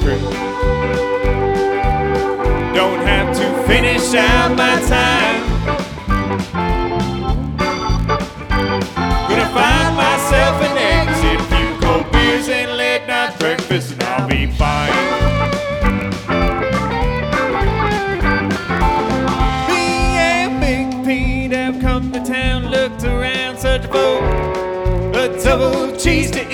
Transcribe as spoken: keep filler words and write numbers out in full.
script. Don't have to finish out my time. Gonna find myself an exit, a few cold beers and late night breakfast, and I'll be fine. Me and Big Pete have come to town, looked around, searched for a double cheese to